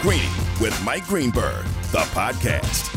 Greeny with Mike Greenberg, the podcast.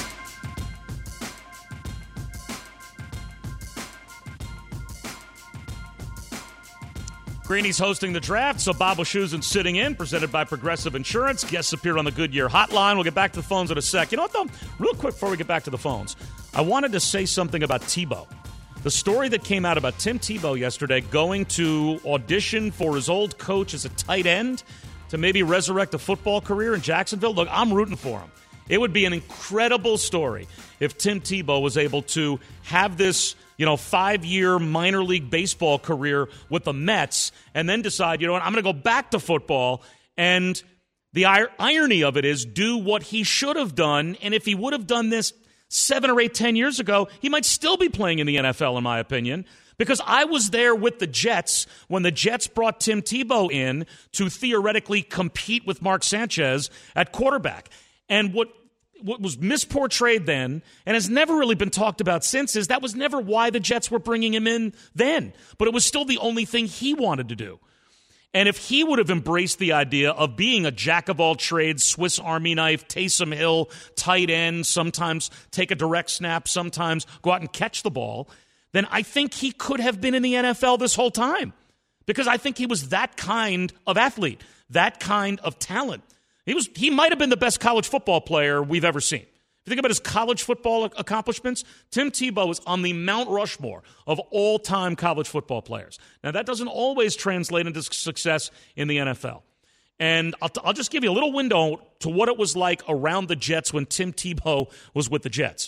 Greeny's hosting the draft, so Bob Wischusen sitting in, presented by Progressive Insurance. Guests appear on the Goodyear hotline. We'll get back to the phones in a sec. You know what, though? Real quick before we get back to the phones, I wanted to say something about Tebow. The story that came out about Tim Tebow yesterday going to audition for his old coach as a tight end to maybe resurrect a football career in Jacksonville. Look, I'm rooting for him. It would be an incredible story if Tim Tebow was able to have this 5-year minor league baseball career with the Mets and then decide, you know what, I'm going to go back to football. And the irony of it is do what he should have done. And if he would have done this 7 or 8, 10 years ago, he might still be playing in the NFL, in my opinion, because I was there with the Jets when the Jets brought Tim Tebow in to theoretically compete with Mark Sanchez at quarterback. And what was misportrayed then and has never really been talked about since is that was never why the Jets were bringing him in then. But it was still the only thing he wanted to do. And if he would have embraced the idea of being a jack-of-all-trades, Swiss Army knife, Taysom Hill, tight end, sometimes take a direct snap, sometimes go out and catch the ball, then I think he could have been in the NFL this whole time. Because I think he was that kind of athlete, that kind of talent. He might have been the best college football player we've ever seen. If you think about his college football accomplishments, Tim Tebow is on the Mount Rushmore of all-time college football players. Now, that doesn't always translate into success in the NFL. And I'll just give you a little window to what it was like around the Jets when Tim Tebow was with the Jets.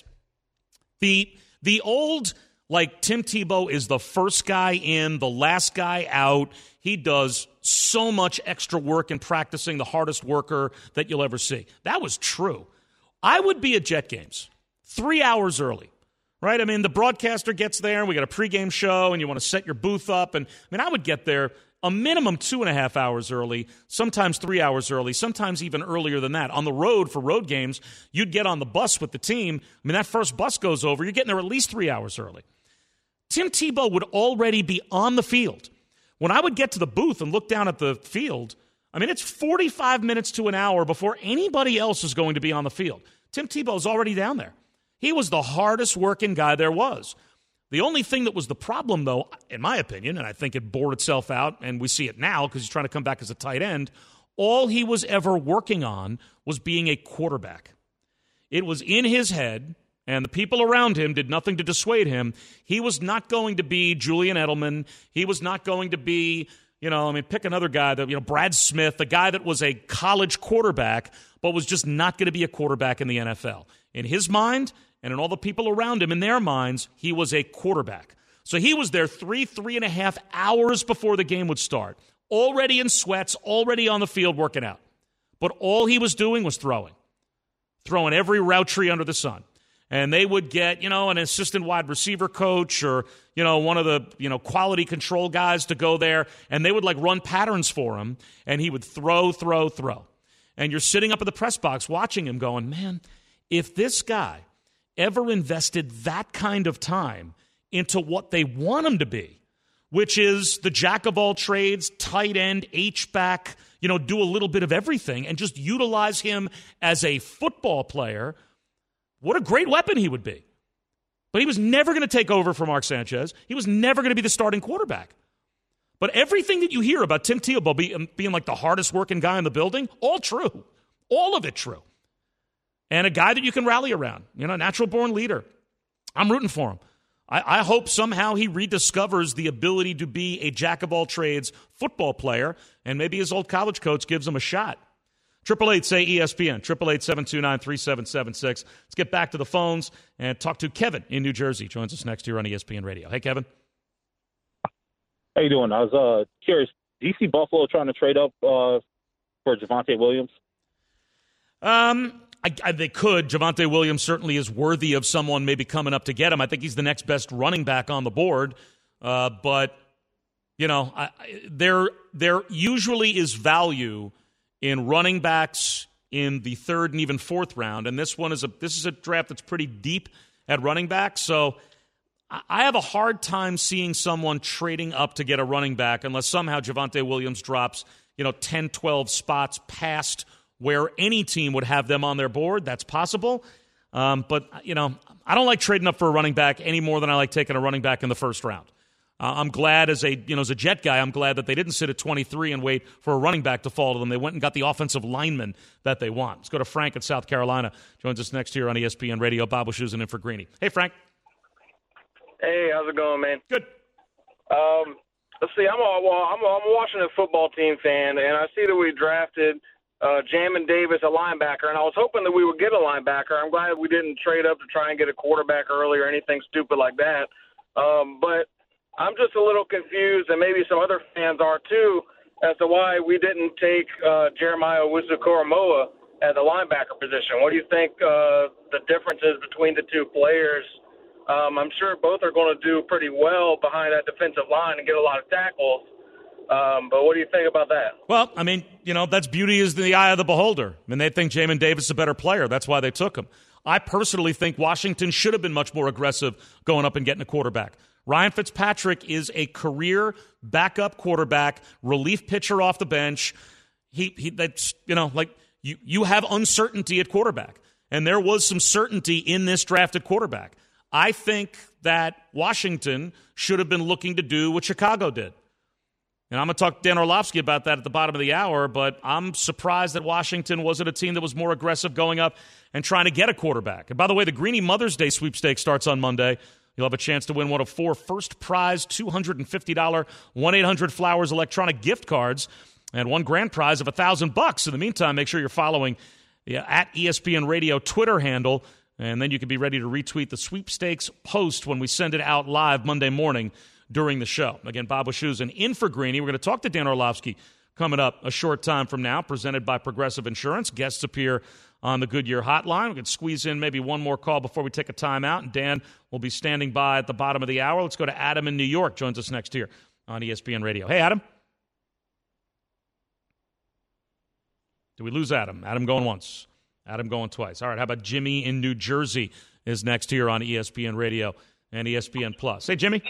The old, Tim Tebow is the first guy in, the last guy out. He does so much extra work in practicing, the hardest worker that you'll ever see. That was true. I would be at Jet games 3 hours early, right? I mean, the broadcaster gets there, and we got a pregame show, and you want to set your booth up. And I would get there a minimum 2.5 hours early, sometimes 3 hours early, sometimes even earlier than that. On the road for road games, you'd get on the bus with the team. I mean, that first bus goes over, you're getting there at least 3 hours early. Tim Tebow would already be on the field. When I would get to the booth and look down at the field, I mean, it's 45 minutes to an hour before anybody else is going to be on the field. Tim Tebow's already down there. He was the hardest working guy there was. The only thing that was the problem, though, in my opinion, and I think it bore itself out, and we see it now because he's trying to come back as a tight end, all he was ever working on was being a quarterback. It was in his head, and the people around him did nothing to dissuade him. He was not going to be Julian Edelman. He was not going to be, pick another guy, Brad Smith, the guy that was a college quarterback, but was just not going to be a quarterback in the NFL. In his mind, and in all the people around him, in their minds, he was a quarterback. So he was there 3.5 hours before the game would start, already in sweats, already on the field working out. But all he was doing was throwing every route tree under the sun. And they would get, an assistant wide receiver coach or, one of the, quality control guys to go there, and they would, run patterns for him, and he would throw. And you're sitting up in the press box watching him going, man, if this guy ever invested that kind of time into what they want him to be, which is the jack-of-all-trades, tight end, H-back, do a little bit of everything, and just utilize him as a football player, what a great weapon he would be. But he was never going to take over for Mark Sanchez. He was never going to be the starting quarterback. But everything that you hear about Tim Tebow being like the hardest working guy in the building, all true. All of it true. And a guy that you can rally around, natural-born leader. I'm rooting for him. I hope somehow he rediscovers the ability to be a jack-of-all-trades football player, and maybe his old college coach gives him a shot. 888-SAY-ESPN, 888-729-3776. Let's get back to the phones and talk to Kevin in New Jersey. Joins us next here on ESPN Radio. Hey, Kevin. How you doing? I was curious. Do you see Buffalo trying to trade up for Javonte Williams? They could. Javonte Williams certainly is worthy of someone maybe coming up to get him. I think he's the next best running back on the board. But, there usually is value in running backs in the third and even fourth round. And this is a draft that's pretty deep at running back. So I have a hard time seeing someone trading up to get a running back unless somehow Javonte Williams drops, 10, 12 spots past where any team would have them on their board. That's possible. But, I don't like trading up for a running back any more than I like taking a running back in the first round. I'm glad as a Jet guy, I'm glad that they didn't sit at 23 and wait for a running back to fall to them. They went and got the offensive lineman that they want. Let's go to Frank in South Carolina. Joins us next here on ESPN Radio. Bob Wischusen in for Greeny. Hey, Frank. Hey, how's it going, man? Good. Let's see. I'm a Washington football team fan, and I see that we drafted Jamin Davis, a linebacker, and I was hoping that we would get a linebacker. I'm glad we didn't trade up to try and get a quarterback early or anything stupid like that. But I'm just a little confused, and maybe some other fans are too, as to why we didn't take Jeremiah Owusu-Koramoah at the linebacker position. What do you think the difference is between the two players? I'm sure both are going to do pretty well behind that defensive line and get a lot of tackles. But what do you think about that? Well, that's beauty is the eye of the beholder. They think Jamin Davis is a better player. That's why they took him. I personally think Washington should have been much more aggressive going up and getting a quarterback. Ryan Fitzpatrick is a career backup quarterback, relief pitcher off the bench. You have uncertainty at quarterback. And there was some certainty in this draft at quarterback. I think that Washington should have been looking to do what Chicago did. And I'm going to talk to Dan Orlovsky about that at the bottom of the hour, but I'm surprised that Washington wasn't a team that was more aggressive going up and trying to get a quarterback. And by the way, the Greeny Mother's Day sweepstakes starts on Monday. You'll have a chance to win one of 4 first prize $250 1-800-Flowers electronic gift cards and one grand prize of $1,000. In the meantime, make sure you're following at ESPN Radio Twitter handle, and then you can be ready to retweet the sweepstakes post when we send it out live Monday morning during the show. Again, Bob Wischusen in for Greeny. We're going to talk to Dan Orlovsky coming up a short time from now, presented by Progressive Insurance. Guests appear on the Goodyear hotline. We can squeeze in maybe one more call before we take a timeout, and Dan will be standing by at the bottom of the hour. Let's go to Adam in New York. Joins us next here on ESPN Radio. Hey, Adam. Did we lose Adam? Adam going once. Adam going twice. All right, how about Jimmy in New Jersey is next here on ESPN Radio and ESPN Plus. Hey, Jimmy.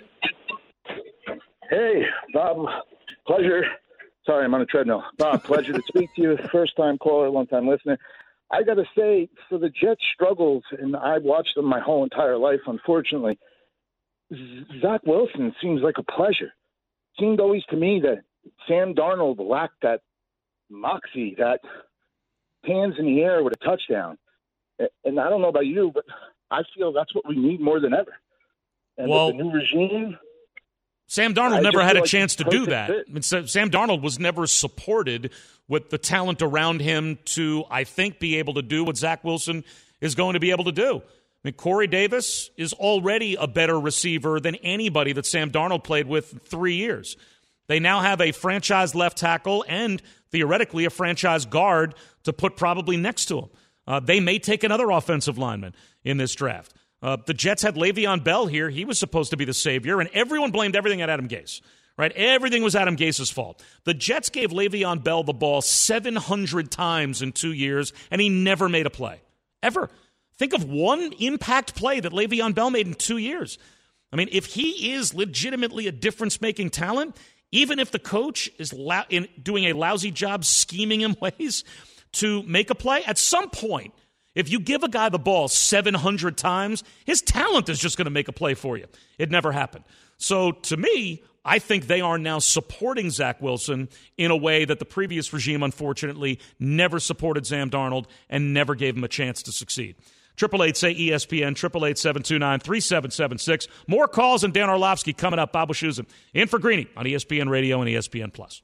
Hey, Bob. Pleasure. Sorry, I'm on a treadmill. Bob, pleasure to speak to you. First-time caller, long-time listener. I got to say, for the Jets' struggles, and I've watched them my whole entire life, unfortunately, Zach Wilson seems like a pleasure. Seemed always to me that Sam Darnold lacked that moxie, that hands in the air with a touchdown. And I don't know about you, but I feel that's what we need more than ever. And with the new regime, Sam Darnold never had a chance to do that. Sam Darnold was never supported with the talent around him to, I think, be able to do what Zach Wilson is going to be able to do. Corey Davis is already a better receiver than anybody that Sam Darnold played with in 3 years. They now have a franchise left tackle and theoretically a franchise guard to put probably next to him. They may take another offensive lineman in this draft. The Jets had Le'Veon Bell here. He was supposed to be the savior, and everyone blamed everything at Adam Gase. Right? Everything was Adam Gase's fault. The Jets gave Le'Veon Bell the ball 700 times in 2 years, and he never made a play. Ever. Think of one impact play that Le'Veon Bell made in 2 years. If he is legitimately a difference-making talent, even if the coach is doing a lousy job scheming him ways to make a play, at some point, if you give a guy the ball 700 times, his talent is just going to make a play for you. It never happened. So to me, I think they are now supporting Zach Wilson in a way that the previous regime, unfortunately, never supported Sam Darnold and never gave him a chance to succeed. 888-SAY-ESPN, 888-729-3776. More calls and Dan Orlovsky coming up. Bob Wischusen in for Greeny on ESPN Radio and ESPN Plus.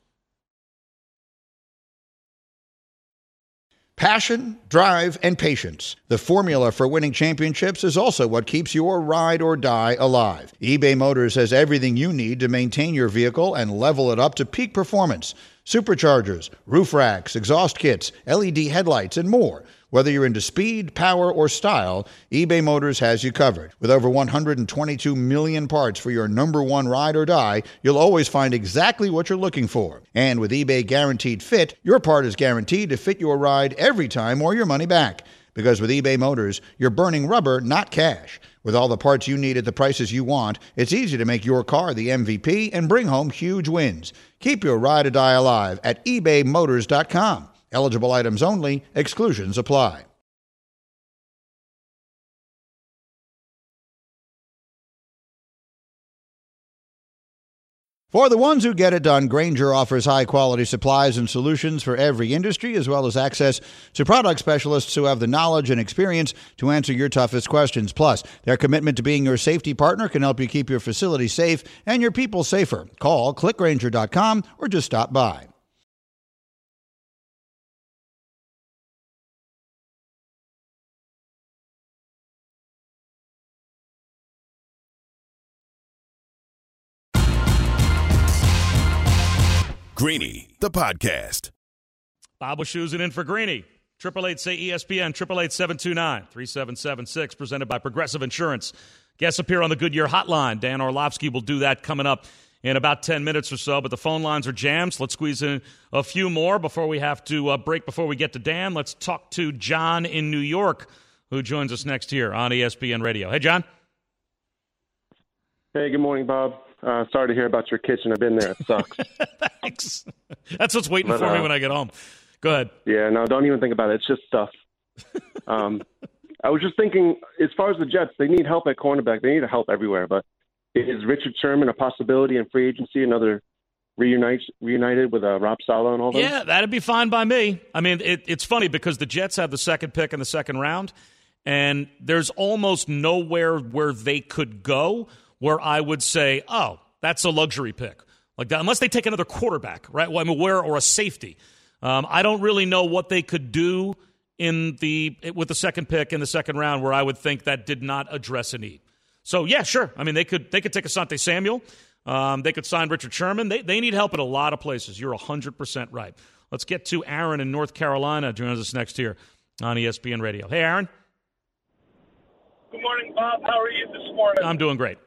Passion, drive, and patience. The formula for winning championships is also what keeps your ride or die alive. eBay Motors has everything you need to maintain your vehicle and level it up to peak performance. Superchargers, roof racks, exhaust kits, LED headlights, and more. Whether you're into speed, power, or style, eBay Motors has you covered. With over 122 million parts for your number one ride or die, you'll always find exactly what you're looking for. And with eBay Guaranteed Fit, your part is guaranteed to fit your ride every time or your money back. Because with eBay Motors, you're burning rubber, not cash. With all the parts you need at the prices you want, it's easy to make your car the MVP and bring home huge wins. Keep your ride or die alive at ebaymotors.com. Eligible items only. Exclusions apply. For the ones who get it done, Grainger offers high-quality supplies and solutions for every industry, as well as access to product specialists who have the knowledge and experience to answer your toughest questions. Plus, their commitment to being your safety partner can help you keep your facility safe and your people safer. Call, clickgrainger.com, or just stop by. Greeny, the podcast. Bob Wischusen in for Greeny. 888-SAY-ESPN, 888-729-3776, presented by Progressive Insurance. Guests appear on the Goodyear Hotline. Dan Orlovsky will do that coming up in about 10 minutes or so, but the phone lines are jammed, so let's squeeze in a few more before we have to break before we get to Dan. Let's talk to John in New York, who joins us next here on ESPN Radio. Hey, John. Hey, good morning, Bob. Sorry to hear about your kitchen. I've been there. It sucks. Thanks. That's what's waiting for me when I get home. Go ahead. Yeah, no, don't even think about it. It's just stuff. I was just thinking, as far as the Jets, they need help at cornerback. They need help everywhere. But is Richard Sherman a possibility in free agency, another reunited with Rob Saleh and all that? Yeah, that'd be fine by me. I mean, it's funny because the Jets have the second pick in the second round, and there's almost nowhere where they could go where I would say, oh, that's a luxury pick. Like that, unless they take another quarterback, right? Well, I'm aware, or a safety. I don't really know what they could do with the second pick in the second round where I would think that did not address a need. So, yeah, sure. I mean, they could take Asante Samuel. They could sign Richard Sherman. They need help at a lot of places. You're 100% right. Let's get to Aaron in North Carolina. Joins us next here on ESPN Radio. Hey, Aaron. Good morning, Bob. How are you this morning? I'm doing great.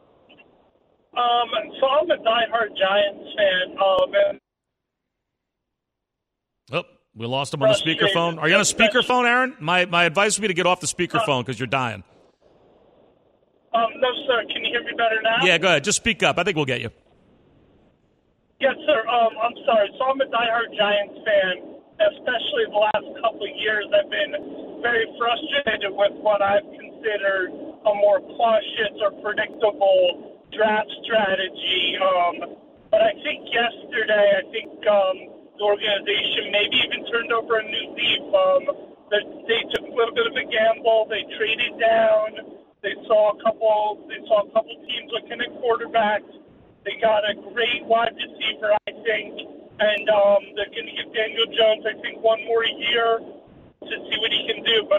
So I'm a diehard Giants fan. Oh, we lost him on the speakerphone. Are you on a speakerphone, Aaron? My advice would be to get off the speakerphone because you're dying. No, sir. Can you hear me better now? Yeah, go ahead. Just speak up. I think we'll get you. Yes, sir. I'm sorry. So I'm a diehard Giants fan. Especially the last couple of years, I've been very frustrated with what I've considered a more cautious or predictable draft strategy. But I think yesterday, the organization maybe even turned over a new leaf. They took a little bit of a gamble. They traded down. They saw a couple teams looking at quarterbacks. They got a great wide receiver, I think, and they're going to give Daniel Jones, I think, one more year to see what he can do. But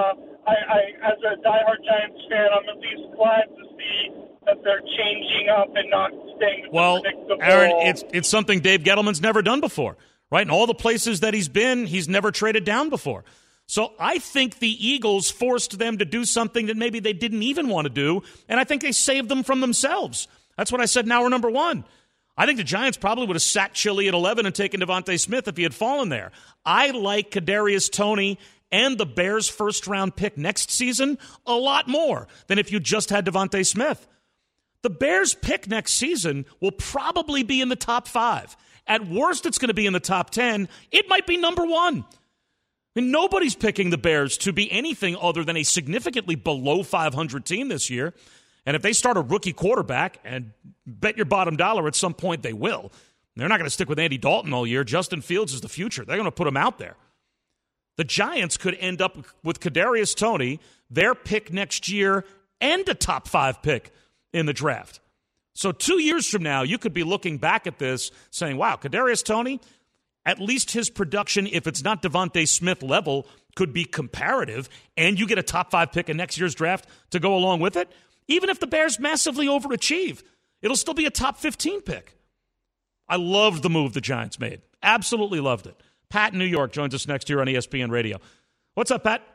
as a diehard Giants fan, I'm at least glad to see that they're changing up and not staying with the predictable. Aaron, it's something Dave Gettleman's never done before, right? In all the places that he's been, he's never traded down before. So I think the Eagles forced them to do something that maybe they didn't even want to do, and I think they saved them from themselves. That's what I said in hour number one. I think the Giants probably would have sat Chili at 11 and taken Devontae Smith if he had fallen there. I like Kadarius Toney and the Bears' first-round pick next season a lot more than if you just had Devontae Smith. The Bears' pick next season will probably be in the top 5. At worst, it's going to be in the top 10. It might be number 1. I mean, nobody's picking the Bears to be anything other than a significantly below 500 team this year. And if they start a rookie quarterback, and bet your bottom dollar at some point they will, they're not going to stick with Andy Dalton all year. Justin Fields is the future. They're going to put him out there. The Giants could end up with Kadarius Toney, their pick next year, and a top 5 pick in the draft. So 2 years from now, you could be looking back at this saying, wow, Kadarius Toney, at least his production, if it's not Devontae Smith level, could be comparative, and you get a top 5 pick in next year's draft to go along with it. Even if the Bears massively overachieve, it'll still be a top 15 pick. I loved the move the Giants made. Absolutely loved it. Pat in New York joins us next year on ESPN Radio. What's up, Pat?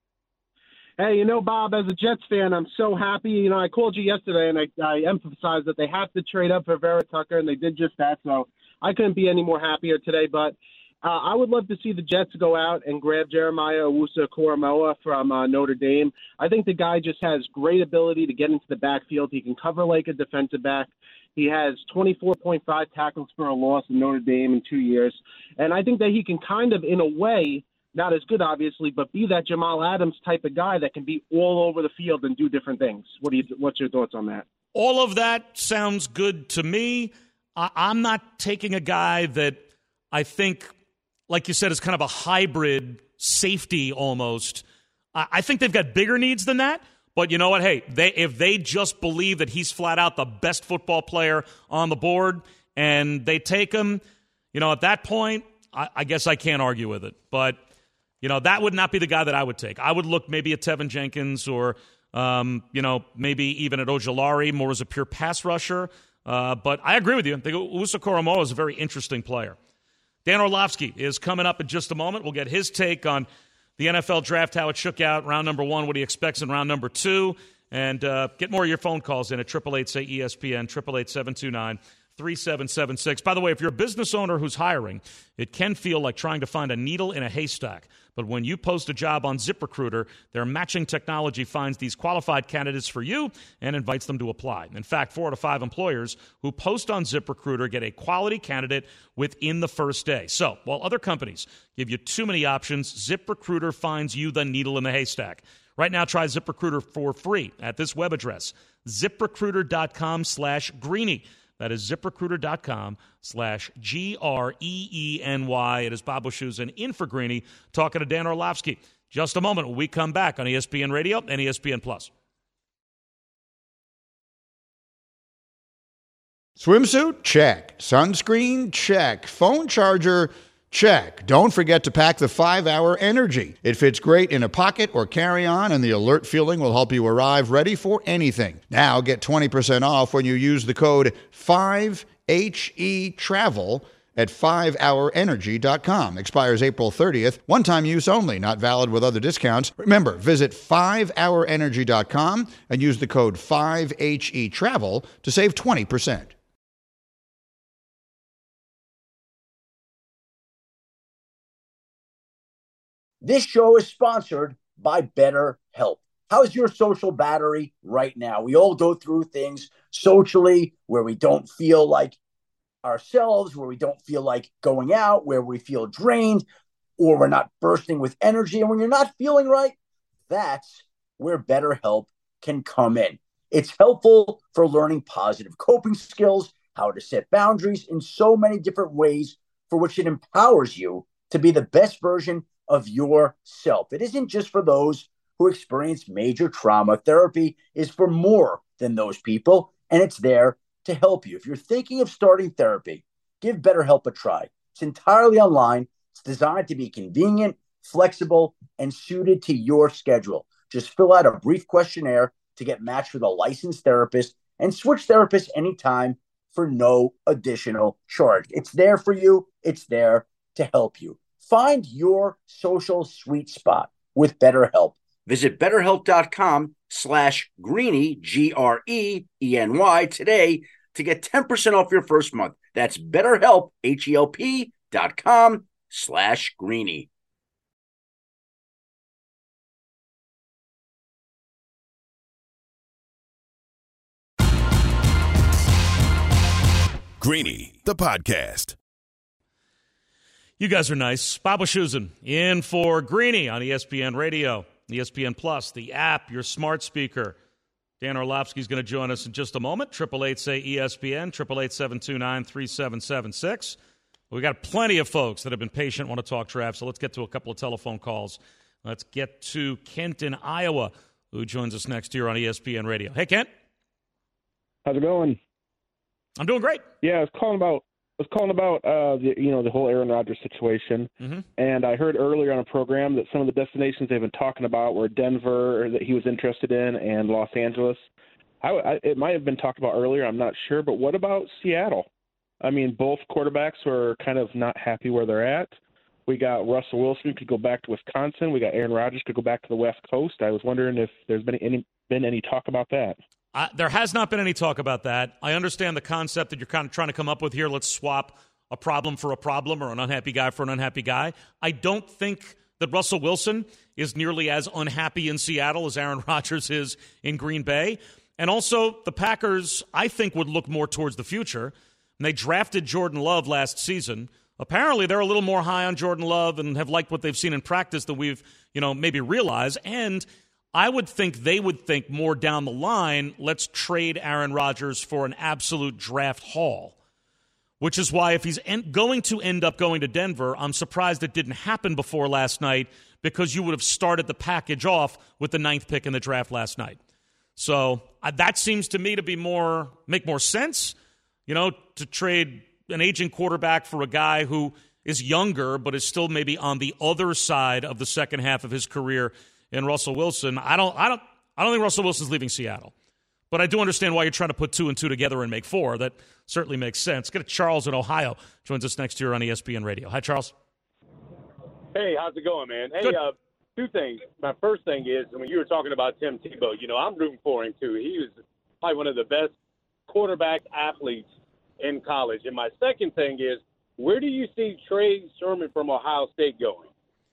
Hey, Bob, as a Jets fan, I'm so happy. I called you yesterday, and I emphasized that they have to trade up for Vera Tucker, and they did just that. So I couldn't be any more happier today. But I would love to see the Jets go out and grab Jeremiah Owusu-Koramoah from Notre Dame. I think the guy just has great ability to get into the backfield. He can cover like a defensive back. He has 24.5 tackles for a loss in Notre Dame in 2 years. And I think that he can kind of, in a way, not as good, obviously, but be that Jamal Adams type of guy that can be all over the field and do different things. What's your thoughts on that? All of that sounds good to me. I'm not taking a guy that I think, like you said, is kind of a hybrid safety almost. I think they've got bigger needs than that. But you know what? Hey, if they just believe that he's flat out the best football player on the board and they take him, at that point, I guess I can't argue with it. But, that would not be the guy that I would take. I would look maybe at Tevin Jenkins or, maybe even at Ojulari, more as a pure pass rusher. But I agree with you. I think Usa Koromoa is a very interesting player. Dan Orlovsky is coming up in just a moment. We'll get his take on the NFL draft, how it shook out, round number 1, what he expects in round number 2, and get more of your phone calls in at 888-SAY-ESPN, 888-729-3776. By the way, if you're a business owner who's hiring, it can feel like trying to find a needle in a haystack. But when you post a job on ZipRecruiter, their matching technology finds these qualified candidates for you and invites them to apply. In fact, 4 out of 5 employers who post on ZipRecruiter get a quality candidate within the first day. So, while other companies give you too many options, ZipRecruiter finds you the needle in the haystack. Right now, try ZipRecruiter for free at this web address, ZipRecruiter.com/Greeny. That is ZipRecruiter.com/GREENY. It is Bob Wischusen in for Greeny talking to Dan Orlovsky. Just a moment when we come back on ESPN Radio and ESPN Plus. Swimsuit? Check. Sunscreen? Check. Phone charger? Check. Don't forget to pack the 5-Hour Energy. It fits great in a pocket or carry-on, and the alert feeling will help you arrive ready for anything. Now get 20% off when you use the code 5HETRAVEL at 5hourenergy.com. Expires April 30th. One-time use only, not valid with other discounts. Remember, visit 5hourenergy.com and use the code 5HETRAVEL to save 20%. This show is sponsored by BetterHelp. How's your social battery right now? We all go through things socially where we don't feel like ourselves, where we don't feel like going out, where we feel drained, or we're not bursting with energy. And when you're not feeling right, that's where BetterHelp can come in. It's helpful for learning positive coping skills, how to set boundaries in so many different ways for which it empowers you to be the best version of yourself. It isn't just for those who experience major trauma. Therapy is for more than those people, and it's there to help you. If you're thinking of starting therapy, give BetterHelp a try. It's entirely online. It's designed to be convenient, flexible, and suited to your schedule. Just fill out a brief questionnaire to get matched with a licensed therapist and switch therapists anytime for no additional charge. It's there for you. It's there to help you. Find your social sweet spot with BetterHelp. Visit BetterHelp.com/Greeny, GREENY today to get 10% off your first month. That's BetterHelp, HELP.com/Greeny. Greeny, the podcast. You guys are nice. Bob Wischusen in for Greeny on ESPN Radio, ESPN Plus, the app, your smart speaker. Dan Orlovsky is going to join us in just a moment. 888-SAY-ESPN, 888-729-3776. We got plenty of folks that have been patient, want to talk draft, so let's get to a couple of telephone calls. Let's get to Kent in Iowa, who joins us next here on ESPN Radio. Hey, Kent. How's it going? I'm doing great. Yeah, I was calling about the whole Aaron Rodgers situation, and I heard earlier on a program that some of the destinations they've been talking about were Denver, that he was interested in, and Los Angeles. It might have been talked about earlier, I'm not sure, but what about Seattle? I mean, both quarterbacks are kind of not happy where they're at. We got Russell Wilson who could go back to Wisconsin. We got Aaron Rodgers could go back to the West Coast. I was wondering if there's been any talk about that. There has not been any talk about that. I understand the concept that you're kind of trying to come up with here. Let's swap a problem for a problem or an unhappy guy for an unhappy guy. I don't think that Russell Wilson is nearly as unhappy in Seattle as Aaron Rodgers is in Green Bay. And also, the Packers, I think, would look more towards the future. And they drafted Jordan Love last season, Apparently, they're a little more high on Jordan Love and have liked what they've seen in practice than we've, maybe realized. And I would think they would think more down the line, let's trade Aaron Rodgers for an absolute draft haul, which is why if he's going to end up going to Denver, I'm surprised it didn't happen before last night, because you would have started the package off with the 9th pick in the draft last night. So that seems to me to be make more sense, to trade an aging quarterback for a guy who is younger but is still maybe on the other side of the second half of his career in Russell Wilson. I don't think Russell Wilson's leaving Seattle. But I do understand why you're trying to put 2 and 2 together and make 4. That certainly makes sense. Get to Charles in Ohio. Joins us next year on ESPN Radio. Hi, Charles. Hey, how's it going, man? Hey, 2 things. My first thing is, when you were talking about Tim Tebow, I'm rooting for him too. He was probably one of the best quarterback athletes in college. And my second thing is, where do you see Trey Sermon from Ohio State going?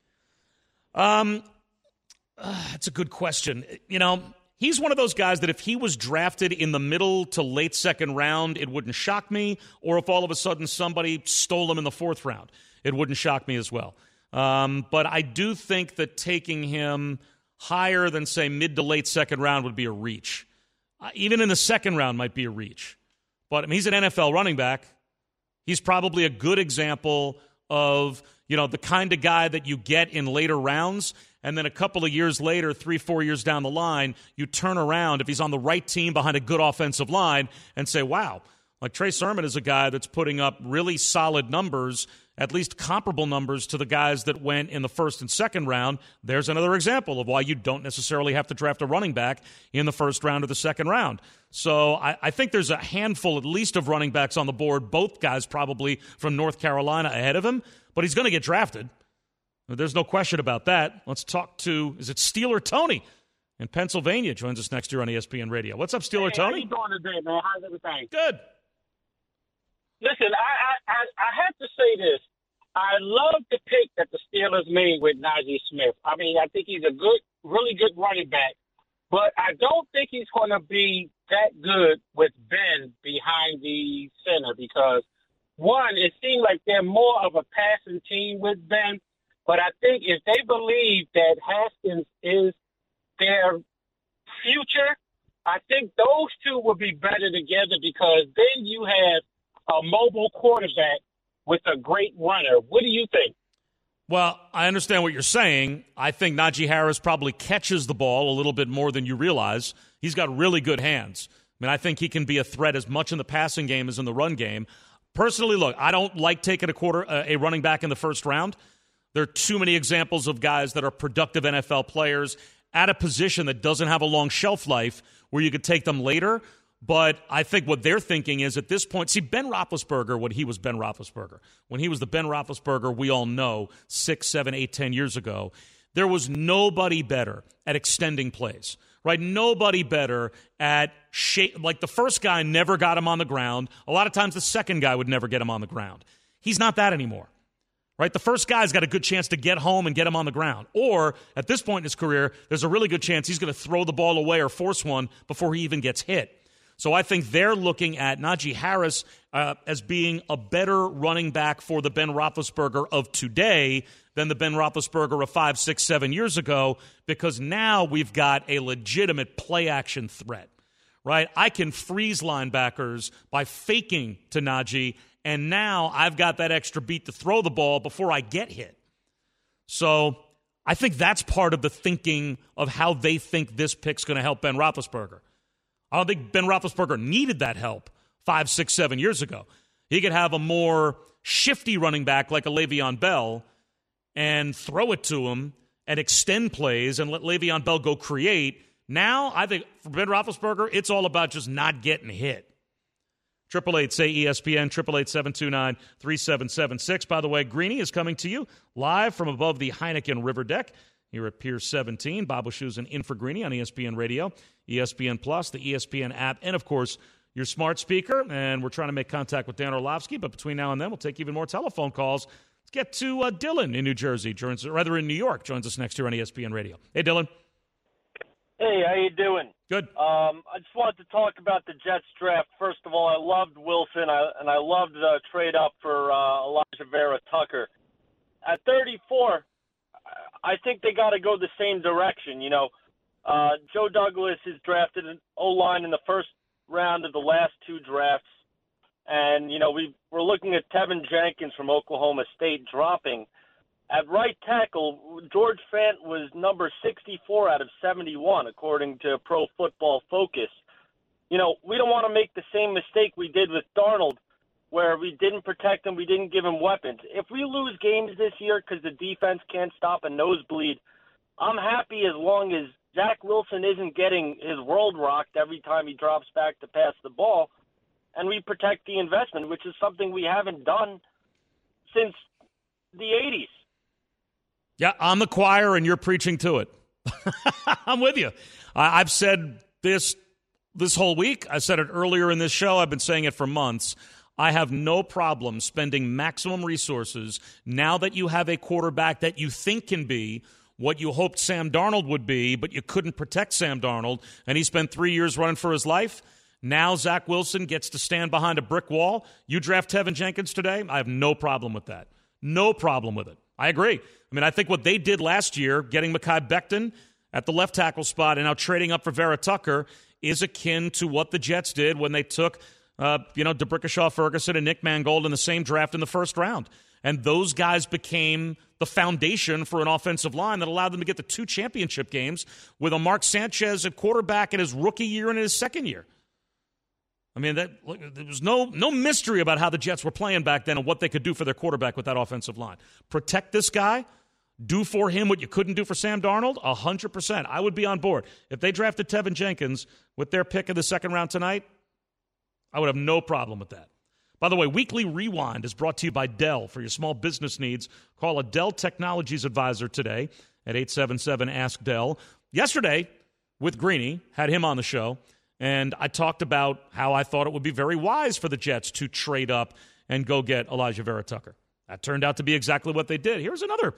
That's a good question. He's one of those guys that if he was drafted in the middle to late second round, it wouldn't shock me. Or if all of a sudden somebody stole him in the 4th round, it wouldn't shock me as well. But I do think that taking him higher than, say, mid to late second round would be a reach. Even in the 2nd round might be a reach. But he's an NFL running back. He's probably a good example of, the kind of guy that you get in later rounds. And then a couple of years later, 3-4 years down the line, you turn around if he's on the right team behind a good offensive line and say, wow, like Trey Sermon is a guy that's putting up really solid numbers, at least comparable numbers to the guys that went in the 1st and 2nd round. There's another example of why you don't necessarily have to draft a running back in the 1st round or the 2nd round. So I think there's a handful at least of running backs on the board, both guys probably from North Carolina ahead of him, but he's going to get drafted. There's no question about that. Let's talk to, is it Steeler Tony in Pennsylvania? Joins us next year on ESPN Radio. What's up, Steeler Tony? How you doing today, man? How's everything? Good. Listen, I have to say this. I love the pick that the Steelers made with Najee Smith. I mean, I think he's a really good running back, but I don't think he's going to be that good with Ben behind the center because, one, it seems like they're more of a passing team with Ben. But I think if they believe that Haskins is their future, I think those 2 will be better together because then you have a mobile quarterback with a great runner. What do you think? Well, I understand what you're saying. I think Najee Harris probably catches the ball a little bit more than you realize. He's got really good hands. I mean, I think he can be a threat as much in the passing game as in the run game. Personally, look, I don't like taking a running back in the 1st round. There are too many examples of guys that are productive NFL players at a position that doesn't have a long shelf life where you could take them later. But I think what they're thinking is at this point, see, Ben Roethlisberger, when he was Ben Roethlisberger, when he was the Ben Roethlisberger we all know 6, 7, 8, 10 years ago, there was nobody better at extending plays, right? Nobody better at like the first guy never got him on the ground. A lot of times the second guy would never get him on the ground. He's not that anymore. Right, the first guy's got a good chance to get home and get him on the ground. Or, at this point in his career, there's a really good chance he's going to throw the ball away or force one before he even gets hit. So I think they're looking at Najee Harris as being a better running back for the Ben Roethlisberger of today than the Ben Roethlisberger of 5, 6, 7 years ago, because now we've got a legitimate play-action threat. Right, I can freeze linebackers by faking to Najee, and now I've got that extra beat to throw the ball before I get hit. So I think that's part of the thinking of how they think this pick's going to help Ben Roethlisberger. I don't think Ben Roethlisberger needed that help 5, 6, 7 years ago. He could have a more shifty running back like a Le'Veon Bell and throw it to him and extend plays and let Le'Veon Bell go create. Now, I think for Ben Roethlisberger, it's all about just not getting hit. 888-SAY-ESPN, 888-729-3776. By the way, Greeny is coming to you live from above the Heineken River Deck here at Pier 17. Bob Wischusen in for Greeny on ESPN Radio, ESPN Plus, the ESPN app, and, of course, your smart speaker. And we're trying to make contact with Dan Orlovsky, but between now and then, we'll take even more telephone calls. Let's get to Dylan in New Jersey, in New York, joins us next year on ESPN Radio. Hey, Dylan. Hey, how you doing? Good. I just wanted to talk about the Jets draft. First of all, I loved Wilson, and I loved the trade up for Elijah Vera Tucker. At 34, I think they got to go the same direction. Joe Douglas has drafted an O-line in the first round of the last 2 drafts. And, we're looking at Tevin Jenkins from Oklahoma State dropping. At right tackle, George Fant was number 64 out of 71, according to Pro Football Focus. We don't want to make the same mistake we did with Darnold, where we didn't protect him, we didn't give him weapons. If we lose games this year because the defense can't stop a nosebleed, I'm happy as long as Zach Wilson isn't getting his world rocked every time he drops back to pass the ball, and we protect the investment, which is something we haven't done since the 80s. Yeah, I'm the choir, and you're preaching to it. I'm with you. I've said this whole week. I said it earlier in this show. I've been saying it for months. I have no problem spending maximum resources now that you have a quarterback that you think can be what you hoped Sam Darnold would be, but you couldn't protect Sam Darnold, and he spent 3 years running for his life. Now Zach Wilson gets to stand behind a brick wall. You draft Tevin Jenkins today, I have no problem with that. No problem with it. I agree. I think what they did last year, getting Mekhi Becton at the left tackle spot and now trading up for Vera Tucker, is akin to what the Jets did when they took DeBrickashaw Ferguson and Nick Mangold in the same draft in the first round. And those guys became the foundation for an offensive line that allowed them to get the 2 championship games with a Mark Sanchez at quarterback in his rookie year and in his second year. There was no mystery about how the Jets were playing back then and what they could do for their quarterback with that offensive line. Protect this guy, do for him what you couldn't do for Sam Darnold, 100%. I would be on board. If they drafted Tevin Jenkins with their pick in the second round tonight, I would have no problem with that. By the way, Weekly Rewind is brought to you by Dell. For your small business needs, call a Dell Technologies advisor today at 877-ASK-DELL. Yesterday, with Greeny, had him on the show, and I talked about how I thought it would be very wise for the Jets to trade up and go get Elijah Vera Tucker. That turned out to be exactly what they did. Here's another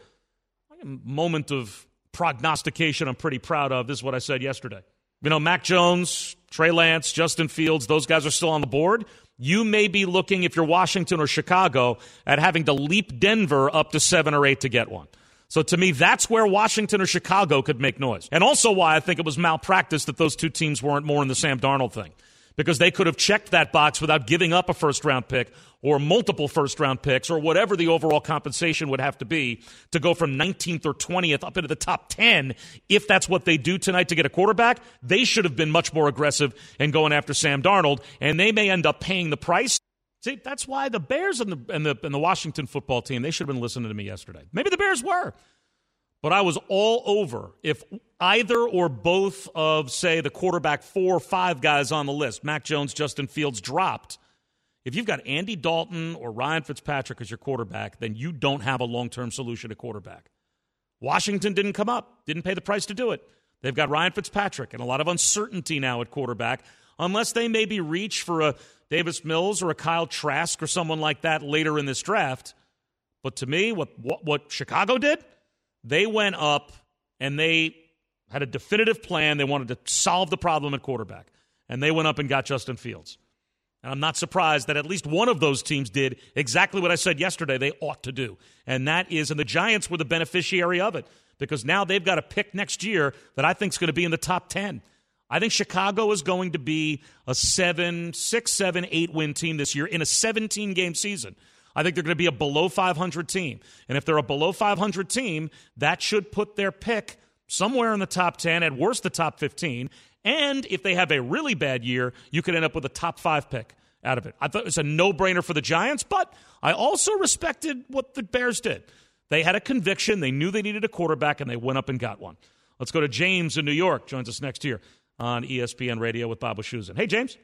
moment of prognostication I'm pretty proud of. This is what I said yesterday. Mac Jones, Trey Lance, Justin Fields, those guys are still on the board. You may be looking, if you're Washington or Chicago, at having to leap Denver up to 7 or 8 to get one. So to me, that's where Washington or Chicago could make noise. And also why I think it was malpractice that those 2 teams weren't more in the Sam Darnold thing. Because they could have checked that box without giving up a first-round pick or multiple first-round picks or whatever the overall compensation would have to be to go from 19th or 20th up into the top 10. If that's what they do tonight to get a quarterback, they should have been much more aggressive in going after Sam Darnold, and they may end up paying the price. See, that's why the Bears and the Washington football team, they should have been listening to me yesterday. Maybe the Bears were. But I was all over if either or both of, say, the quarterback 4 or 5 guys on the list, Mac Jones, Justin Fields, dropped. If you've got Andy Dalton or Ryan Fitzpatrick as your quarterback, then you don't have a long-term solution at quarterback. Washington didn't come up, didn't pay the price to do it. They've got Ryan Fitzpatrick and a lot of uncertainty now at quarterback, unless they maybe reach for a Davis Mills or a Kyle Trask or someone like that later in this draft. But to me, what Chicago did, they went up and they had a definitive plan. They wanted to solve the problem at quarterback. And they went up and got Justin Fields. And I'm not surprised that at least one of those teams did exactly what I said yesterday they ought to do. And that is, and the Giants were the beneficiary of it, because now they've got a pick next year that I think is going to be in the top 10. I think Chicago is going to be a 6, 7, 8 win team this year in a 17-game season. I think they're going to be a below 500 team. And if they're a below 500 team, that should put their pick somewhere in the top 10, at worst the top 15. And if they have a really bad year, you could end up with a top 5 pick out of it. I thought it was a no-brainer for the Giants, but I also respected what the Bears did. They had a conviction. They knew they needed a quarterback, and they went up and got one. Let's go to James in New York. Joins us next year on ESPN Radio with Bob Wischusen. Hey, James.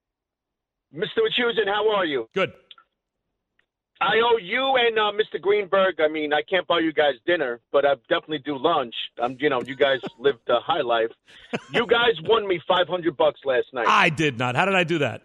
Mr. Wischusen, how are you? Good. I owe you and Mr. Greenberg. I mean, I can't buy you guys dinner, but I definitely do lunch. You guys lived a high life. You guys won me $500 last night. I did not. How did I do that?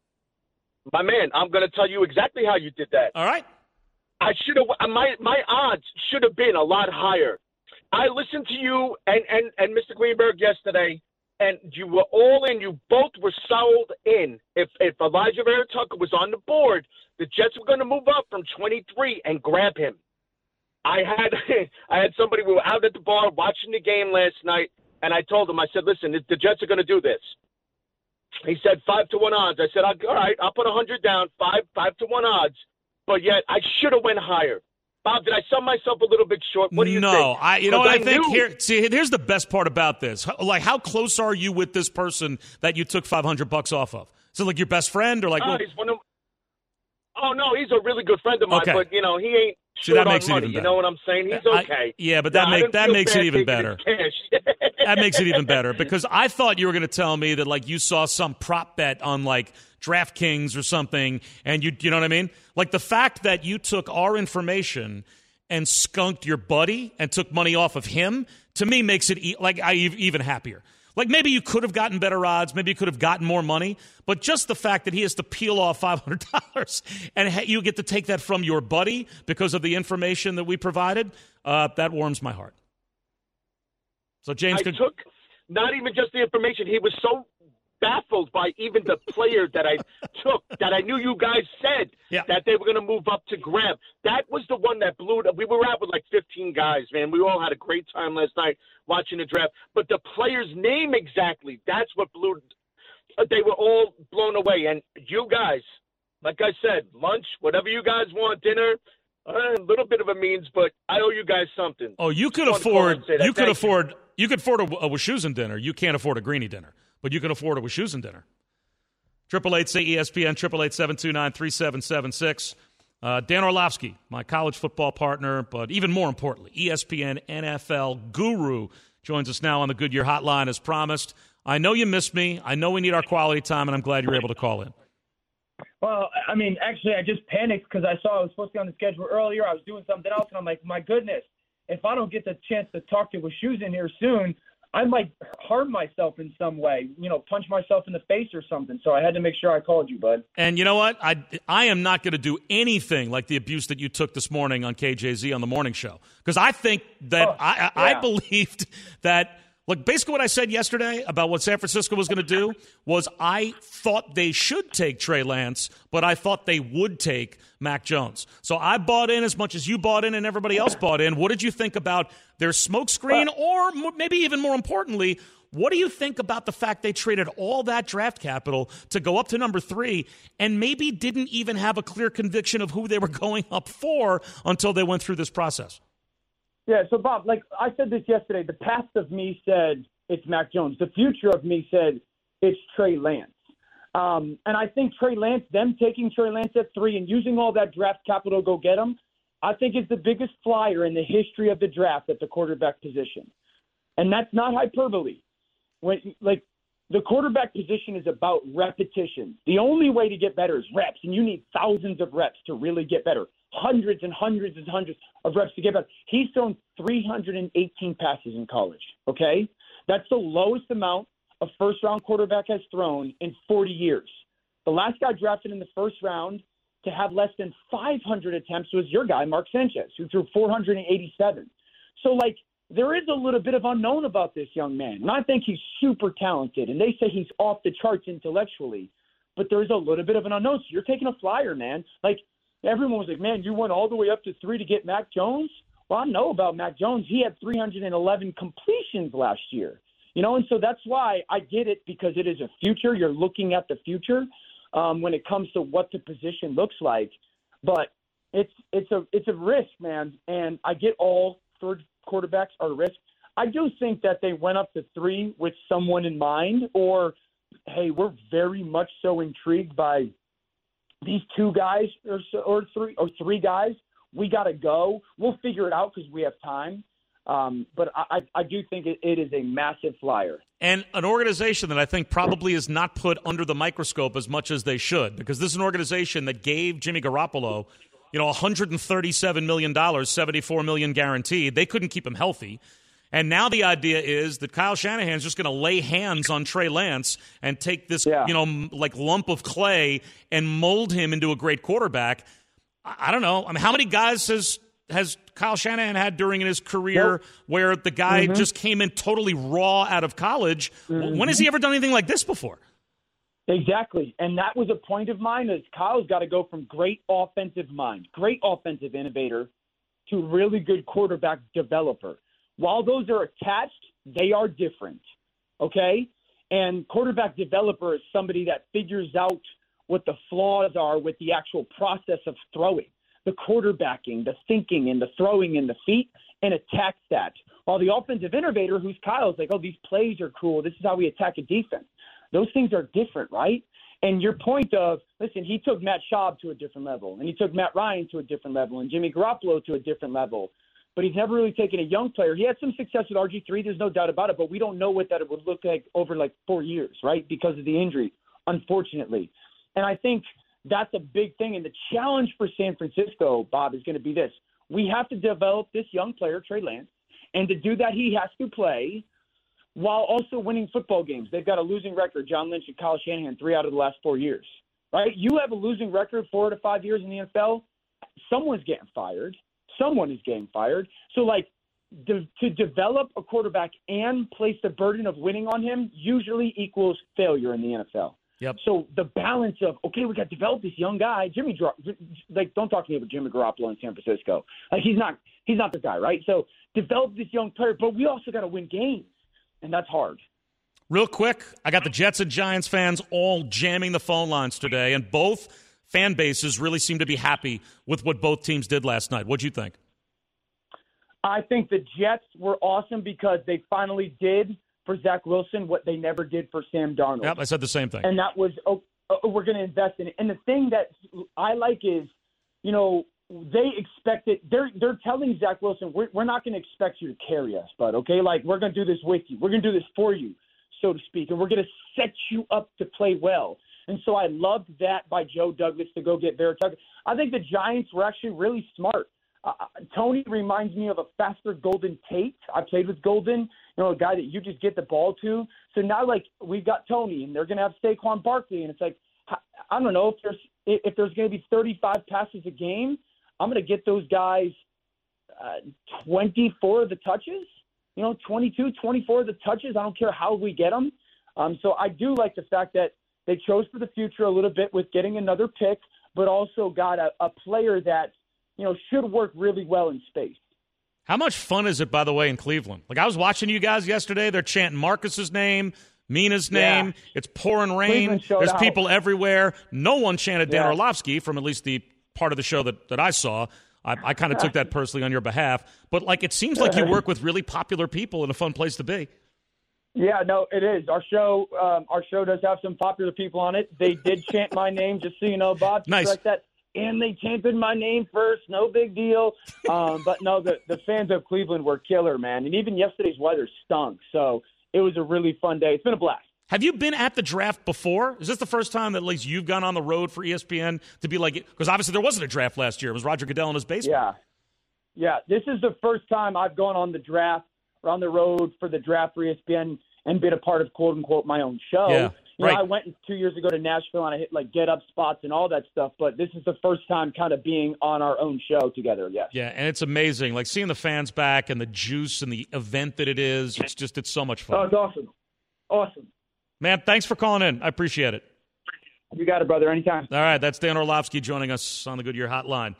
My man, I'm going to tell you exactly how you did that. All right. I should have. My odds should have been a lot higher. I listened to you and Mr. Greenberg yesterday, and you were all in. You both were sold in. If Elijah Vera Tucker was on the board, the Jets were going to move up from 23 and grab him. I had somebody, we were out at the bar watching the game last night, and I told him, I said, listen, the Jets are going to do this. He said 5-1 odds. I said, all right, I'll put 100 down, 5-1 odds. But yet I should have went higher. Bob, did I sell myself a little bit short? What do you think? No, I think here's the best part about this. Like, how close are you with this person that you took $500 off of? Is it like your best friend or like? He's one of. Oh no, he's a really good friend of mine, but he ain't. That makes it money, even better. You know what I'm saying? He's okay. But that makes it even better. That makes it even better because I thought you were going to tell me that like you saw some prop bet on like DraftKings or something, and you know what I mean? Like the fact that you took our information and skunked your buddy and took money off of him, to me makes it even happier. Like maybe you could have gotten better odds, maybe you could have gotten more money, but just the fact that he has to peel off $500 and you get to take that from your buddy because of the information that we provided, that warms my heart. So James took not even just the information. He was so baffled by even the player that I took that I knew you guys said that they were going to move up to grab. That was the one that blew it. We were out with like 15 guys, man. We all had a great time last night watching the draft. But the player's name exactly, that's what blew. They were all blown away. And you guys, like I said, lunch, whatever you guys want, dinner, a little bit of a means, but I owe you guys something. Oh, you could afford a Wischusen dinner. You can't afford a Greeny dinner. But you can afford a Wischusen dinner. 888-SAY-ESPN, 888-729-3776. Dan Orlovsky, my college football partner, but even more importantly, ESPN NFL guru, joins us now on the Goodyear Hotline as promised. I know you missed me. I know we need our quality time, and I'm glad you're able to call in. Well, I mean, actually, I just panicked because I saw I was supposed to be on the schedule earlier. I was doing something else, and I'm like, my goodness, if I don't get the chance to talk to Wischusen here soon, I might harm myself in some way, punch myself in the face or something. So I had to make sure I called you, bud. And you know what? I am not going to do anything like the abuse that you took this morning on KJZ on the morning show. Because I think that I believed that, look, basically what I said yesterday about what San Francisco was going to do was I thought they should take Trey Lance, but I thought they would take Mac Jones. So I bought in as much as you bought in and everybody else bought in. What did you think about their smokescreen? Or maybe even more importantly, what do you think about the fact they traded all that draft capital to go up to number 3 and maybe didn't even have a clear conviction of who they were going up for until they went through this process? Yeah, so Bob, like I said this yesterday, the past of me said it's Mac Jones. The future of me said it's Trey Lance. And I think Trey Lance, them taking Trey Lance at 3 and using all that draft capital to go get him, I think is the biggest flyer in the history of the draft at the quarterback position. And that's not hyperbole. The quarterback position is about repetition. The only way to get better is reps, and you need thousands of reps to really get better. Hundreds and hundreds and hundreds of reps to get better. He's thrown 318 passes in college, okay? That's the lowest amount a first-round quarterback has thrown in 40 years. The last guy drafted in the first round to have less than 500 attempts was your guy, Mark Sanchez, who threw 487. So, there is a little bit of unknown about this young man. And I think he's super talented, and they say he's off the charts intellectually, but there's a little bit of an unknown. So you're taking a flyer, man. Everyone was like, man, you went all the way up to 3 to get Mac Jones? Well, I know about Mac Jones. He had 311 completions last year. And so that's why I get it, because it is a future. You're looking at the future when it comes to what the position looks like. But it's a risk, man, and I get all third quarterbacks are a risk. I do think that they went up to 3 with someone in mind, or, hey, we're very much so intrigued by these 2 guys or 3 guys. We got to go. We'll figure it out because we have time. But I do think it is a massive flyer. And an organization that I think probably is not put under the microscope as much as they should, because this is an organization that gave Jimmy Garoppolo $137 million, $74 million guaranteed. They couldn't keep him healthy. And now the idea is that Kyle Shanahan's just going to lay hands on Trey Lance and take this, lump of clay and mold him into a great quarterback. I don't know. I mean, how many guys has has Kyle Shanahan had during his career where the guy just came in totally raw out of college. When has he ever done anything like this before? Exactly. And that was a point of mine is Kyle's got to go from great offensive mind, great offensive innovator to really good quarterback developer. While those are attached, they are different. Okay? And quarterback developer is somebody that figures out what the flaws are with the actual process of throwing, the quarterbacking, the thinking, and the throwing in the feet, and attacks that. While the offensive innovator, who's Kyle's like, oh, these plays are cool. This is how we attack a defense. Those things are different, right? And your point of, listen, he took Matt Schaub to a different level, and he took Matt Ryan to a different level, and Jimmy Garoppolo to a different level. But he's never really taken a young player. He had some success with RG3, there's no doubt about it, but we don't know what that would look like over like 4 years, right, because of the injury, unfortunately. And I think that's a big thing. And the challenge for San Francisco, Bob, is going to be this. We have to develop this young player, Trey Lance, and to do that he has to play while also winning football games. They've got a losing record, John Lynch and Kyle Shanahan, 3 out of the last 4 years, right? You have a losing record 4 to 5 years in the NFL, someone's getting fired. Someone is getting fired. So, like, to develop a quarterback and place the burden of winning on him usually equals failure in the NFL. Yep. So the balance of, okay, we got to develop this young guy, don't talk to me about Jimmy Garoppolo in San Francisco. Like, he's not the guy, right? So develop this young player, but we also got to win games, and that's hard. Real quick, I got the Jets and Giants fans all jamming the phone lines today, and both fan bases really seem to be happy with what both teams did last night. What'd you think? I think the Jets were awesome because they finally did for Zach Wilson what they never did for Sam Darnold. Yep, I said the same thing. And that was, we're going to invest in it. And the thing that I like is, they expect it. They're telling Zach Wilson, we're not going to expect you to carry us, bud, okay? Like, we're going to do this with you. We're going to do this for you, so to speak. And we're going to set you up to play well. And so I loved that by Joe Douglas to go get Vera Tucker. I think the Giants were actually really smart. Tony reminds me of a faster Golden Tate. I played with Golden, a guy that you just get the ball to. So now, like, we've got Tony, and they're going to have Saquon Barkley, and it's like, I don't know if there's going to be 35 passes a game. I'm going to get those guys 24 of the touches, 22, 24 of the touches. I don't care how we get them. So I do like the fact that they chose for the future a little bit with getting another pick, but also got a player that, should work really well in space. How much fun is it, by the way, in Cleveland? Like, I was watching you guys yesterday. They're chanting Marcus's name, Mina's name. Yeah. It's pouring rain. There's people everywhere. No one chanted Dan Orlovsky from at least the part of the show that I saw. I kind of took that personally on your behalf. But, like, it seems like you work with really popular people and a fun place to be. Yeah, no, it is. Our show does have some popular people on it. They did chant my name, just so you know, Bob. Nice. Like that. And they chanted my name first. No big deal. But, no, the fans of Cleveland were killer, man. And even yesterday's weather stunk. So it was a really fun day. It's been a blast. Have you been at the draft before? Is this the first time that at least you've gone on the road for ESPN to be like – because obviously there wasn't a draft last year. It was Roger Goodell in his basement. Yeah. This is the first time I've gone on the draft or on the road for the draft for ESPN and been a part of, quote-unquote, my own show. Yeah. Right. I went 2 years ago to Nashville and I hit like get up spots and all that stuff, but this is the first time kind of being on our own show together. Yes. Yeah, and it's amazing. Like seeing the fans back and the juice and the event that it is. It's so much fun. Oh, it's awesome. Awesome. Man, thanks for calling in. I appreciate it. You got it, brother. Anytime. All right, that's Dan Orlovsky joining us on the Goodyear Hotline.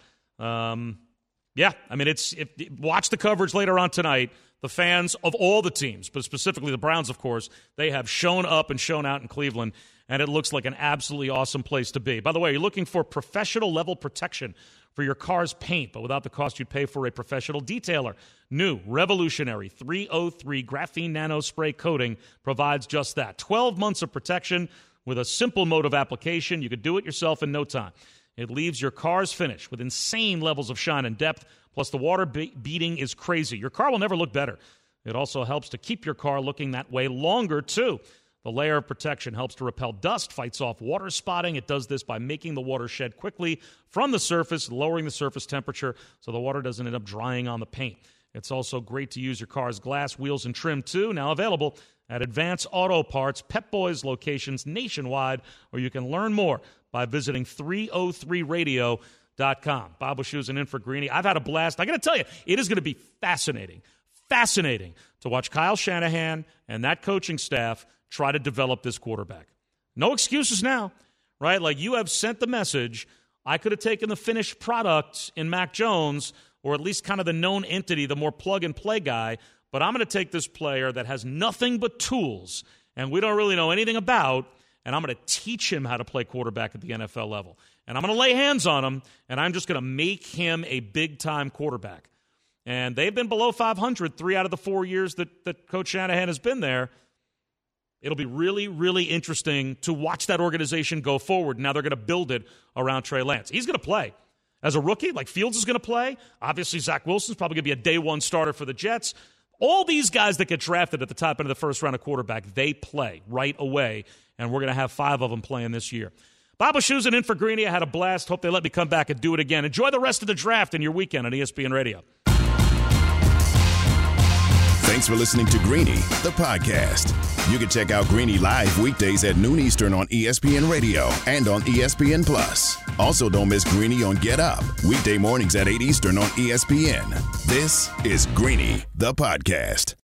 Watch the coverage later on tonight. The fans of all the teams, but specifically the Browns, of course, they have shown up and shown out in Cleveland, and it looks like an absolutely awesome place to be. By the way, you're looking for professional-level protection for your car's paint, but without the cost you'd pay for a professional detailer. New, revolutionary 303 graphene nano spray coating provides just that. 12 months of protection with a simple mode of application. You could do it yourself in no time. It leaves your car's finish with insane levels of shine and depth. Plus, the water beading is crazy. Your car will never look better. It also helps to keep your car looking that way longer, too. The layer of protection helps to repel dust, fights off water spotting. It does this by making the water shed quickly from the surface, lowering the surface temperature so the water doesn't end up drying on the paint. It's also great to use your car's glass, wheels, and trim, too. Now available at Advance Auto Parts, Pep Boys locations nationwide, or you can learn more by visiting 303radio.com. Bob Wischusen in for Greeny. I've had a blast. I got to tell you, it is going to be fascinating to watch Kyle Shanahan and that coaching staff try to develop this quarterback. No excuses now, right? Like, you have sent the message. I could have taken the finished product in Mac Jones, or at least kind of the known entity, the more plug-and-play guy, but I'm going to take this player that has nothing but tools and we don't really know anything about, and I'm going to teach him how to play quarterback at the NFL level. And I'm going to lay hands on him, and I'm just going to make him a big-time quarterback. And they've been below 500 3 out of the 4 years that Coach Shanahan has been there. It'll be really, really interesting to watch that organization go forward. Now they're going to build it around Trey Lance. He's going to play. As a rookie, like Fields is going to play. Obviously, Zach Wilson's probably going to be a day one starter for the Jets. All these guys that get drafted at the top end of the first round of quarterback, they play right away, and we're going to have 5 of them playing this year. Bob Wischusen in for Greeny. I had a blast. Hope they let me come back and do it again. Enjoy the rest of the draft in your weekend on ESPN Radio. Thanks for listening to Greeny, the podcast. You can check out Greeny live weekdays at noon Eastern on ESPN Radio and on ESPN Plus. Also, don't miss Greeny on Get Up, weekday mornings at 8 Eastern on ESPN. This is Greeny, the podcast.